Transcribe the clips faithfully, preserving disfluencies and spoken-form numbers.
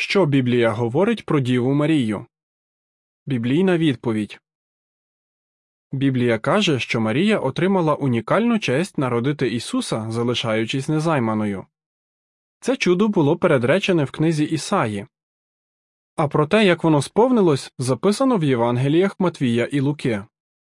Що Біблія говорить про Діву Марію? Біблійна відповідь. Біблія каже, що Марія отримала унікальну честь народити Ісуса, залишаючись незайманою. Це чудо було передречене в книзі Ісаї. А про те, як воно сповнилось, записано в Євангеліях Матвія і Луки.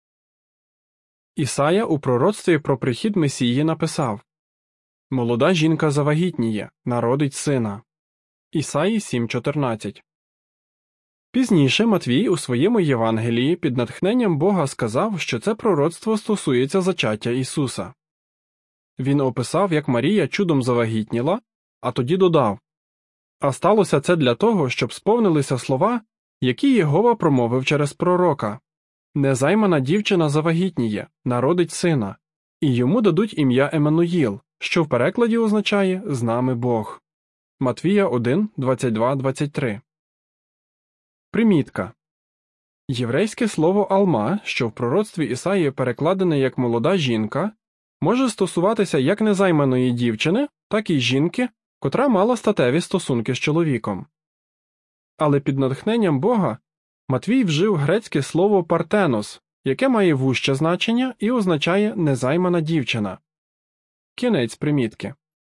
Ісая у пророцтві про прихід Месії написав: «Молода жінка завагітніє, народить сина». Ісаї сім чотирнадцять. Пізніше Матвій у своєму Євангелії під натхненням Бога сказав, що це пророцтво стосується зачаття Ісуса. Він описав, як Марія чудом завагітніла, а тоді додав: «А сталося це для того, щоб сповнилися слова, які Єгова промовив через пророка. Незаймана дівчина завагітніє, народить сина, і йому дадуть ім'я Еммануїл, що в перекладі означає «з нами Бог». Матвія один, двадцять два двадцять три. Примітка. Єврейське слово «алма», що в пророцтві Ісаї перекладене як «молода жінка», може стосуватися як незайманої дівчини, так і жінки, котра мала статеві стосунки з чоловіком. Але під натхненням Бога Матвій вжив грецьке слово «партенос», яке має вужче значення і означає «незаймана дівчина». Кінець примітки.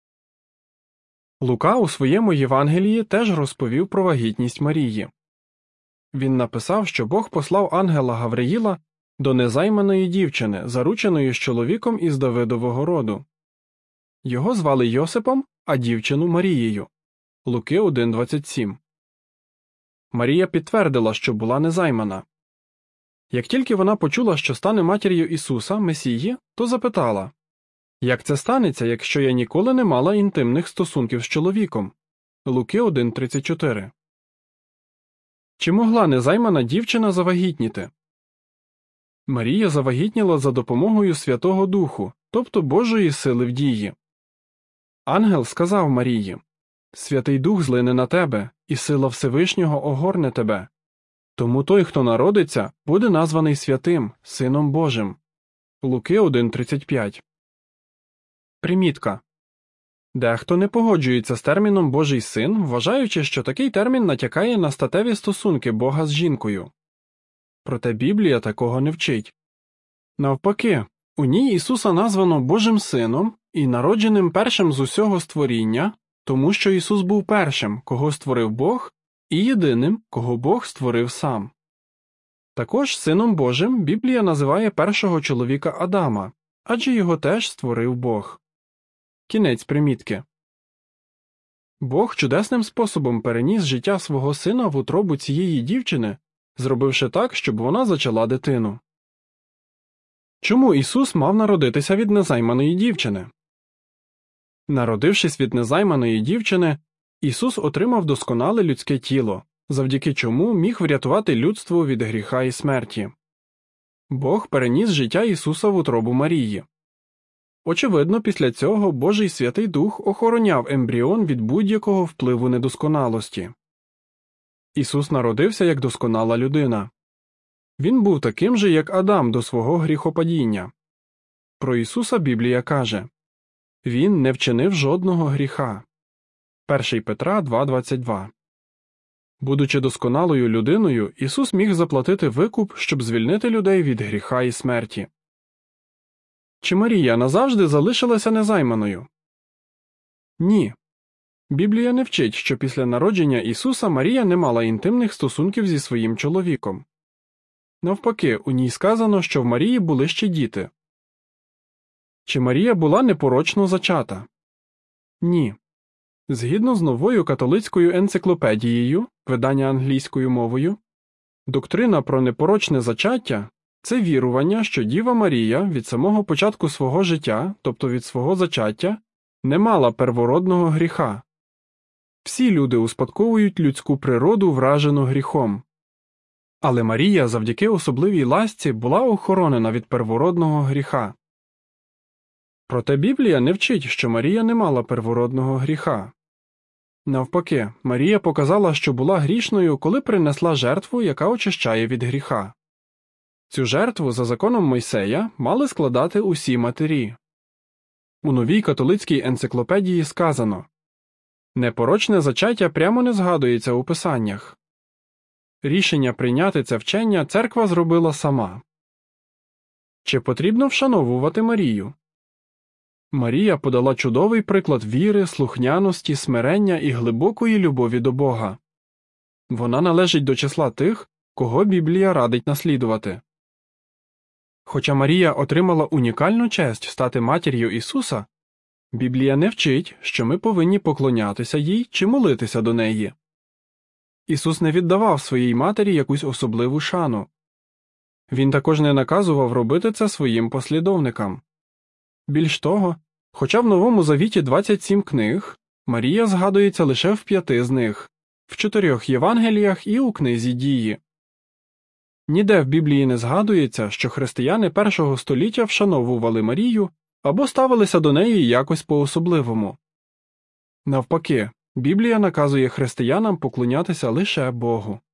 Лука у своєму Євангелії теж розповів про вагітність Марії. Він написав, що Бог послав ангела Гавриїла до незайманої дівчини, зарученої з чоловіком із Давидового роду. Його звали Йосипом, а дівчину Марією. Луки один двадцять сім. Марія підтвердила, що була незаймана. Як тільки вона почула, що стане матір'ю Ісуса, Месії, то запитала: «Як це станеться, якщо я ніколи не мала інтимних стосунків з чоловіком?» Луки один тридцять чотири. Чи могла незаймана дівчина завагітніти? Марія завагітніла за допомогою Святого Духу, тобто Божої сили в дії. Ангел сказав Марії: «Святий Дух злине на тебе, і сила Всевишнього огорне тебе. Тому той, хто народиться, буде названий святим, Сином Божим». Луки один тридцять п'ять. Примітка. Дехто не погоджується з терміном «Божий син», вважаючи, що такий термін натякає на статеві стосунки Бога з жінкою. Проте Біблія такого не вчить. Навпаки, у ній Ісуса названо Божим сином і народженим першим з усього створіння, тому що Ісус був першим, кого створив Бог, і єдиним, кого Бог створив сам. Також Сином Божим Біблія називає першого чоловіка Адама, адже його теж створив Бог. Кінець примітки. Бог чудесним способом переніс життя свого сина в утробу цієї дівчини, зробивши так, щоб вона зачала дитину. Чому Ісус мав народитися від незайманої дівчини? Народившись від незайманої дівчини, Ісус отримав досконале людське тіло, завдяки чому міг врятувати людство від гріха і смерті. Бог переніс життя Ісуса в утробу Марії. Очевидно, після цього Божий Святий Дух охороняв ембріон від будь-якого впливу недосконалості. Ісус народився як досконала людина. Він був таким же, як Адам до свого гріхопадіння. Про Ісуса Біблія каже: «Він не вчинив жодного гріха». перше Петра два двадцять два. Будучи досконалою людиною, Ісус міг заплатити викуп, щоб звільнити людей від гріха і смерті. Чи Марія назавжди залишилася незайманою? Ні. Біблія не вчить, що після народження Ісуса Марія не мала інтимних стосунків зі своїм чоловіком. Навпаки, у ній сказано, що в Марії були ще діти. Чи Марія була непорочно зачата? Ні. Згідно з новою католицькою енциклопедією, видання англійською мовою, доктрина про непорочне зачаття – це вірування, що Діва Марія від самого початку свого життя, тобто від свого зачаття, не мала первородного гріха. Всі люди успадковують людську природу, вражену гріхом. Але Марія завдяки особливій ласці була охоронена від первородного гріха. Проте Біблія не вчить, що Марія не мала первородного гріха. Навпаки, Марія показала, що була грішною, коли принесла жертву, яка очищає від гріха. Цю жертву за законом Мойсея мали складати усі матері. У новій католицькій енциклопедії сказано: Непорочне зачаття прямо не згадується у Писаннях. Рішення прийняти це вчення церква зробила сама. Чи потрібно вшановувати Марію? Марія подала чудовий приклад віри, слухняності, смирення і глибокої любові до Бога. Вона належить до числа тих, кого Біблія радить наслідувати. Хоча Марія отримала унікальну честь стати матір'ю Ісуса, Біблія не вчить, що ми повинні поклонятися їй чи молитися до неї. Ісус не віддавав своїй матері якусь особливу шану. Він також не наказував робити це своїм послідовникам. Більш того, хоча в Новому Завіті двадцять сім книг, Марія згадується лише в п'яти з них – в чотирьох Євангеліях і у книзі Дії. Ніде в Біблії не згадується, що християни першого століття вшановували Марію або ставилися до неї якось по-особливому. Навпаки, Біблія наказує християнам поклонятися лише Богу.